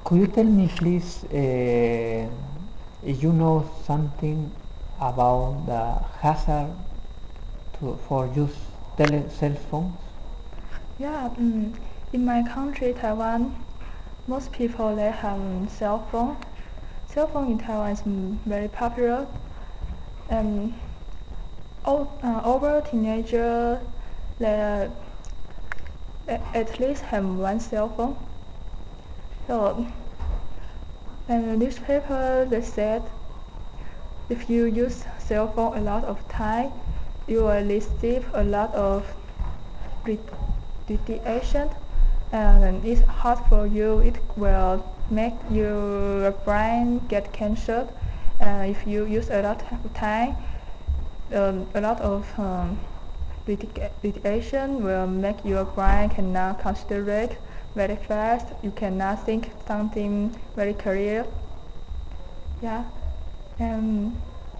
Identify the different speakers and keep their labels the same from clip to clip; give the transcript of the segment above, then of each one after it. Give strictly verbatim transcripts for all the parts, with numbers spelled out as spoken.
Speaker 1: Could you tell me, please, uh, if you know something about the hazard to, for use tele cell phones?
Speaker 2: Yeah, mm, in my country, Taiwan, most people they have um, cell phone. Cell phone in Taiwan is mm, very popular. Um, all, uh, over teenager, they uh, at least have one cell phone. So, and the newspaper they said if you use cell phone a lot of time, you will receive a lot of radiation, and it's hard for you. It will make your brain get cancer. Uh, if you use a lot of time, um, a lot of um, radiation will make your brain cannot concentrate very fast. You cannot think something very clear. Yeah, and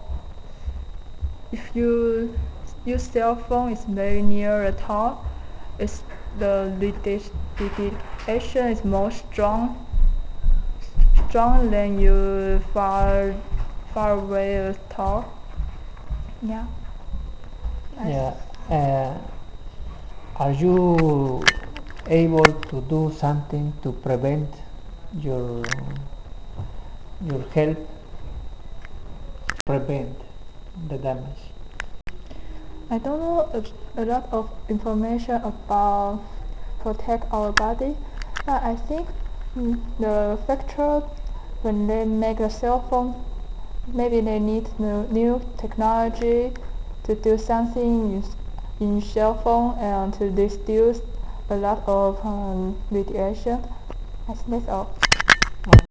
Speaker 2: if you use cell phone is very near the top, it's the radiation is more strong strong than you far far away talk. Yeah. Yes.
Speaker 1: Yeah. Uh, are you able to do something to prevent your your health, prevent the damage?
Speaker 2: I don't know a, a lot of information about protect our body, but I think mm, the factor when they make a cell phone, maybe they need new, new technology to do something in, in cell phone and to reduce a lot of um, radiation. I think that's all.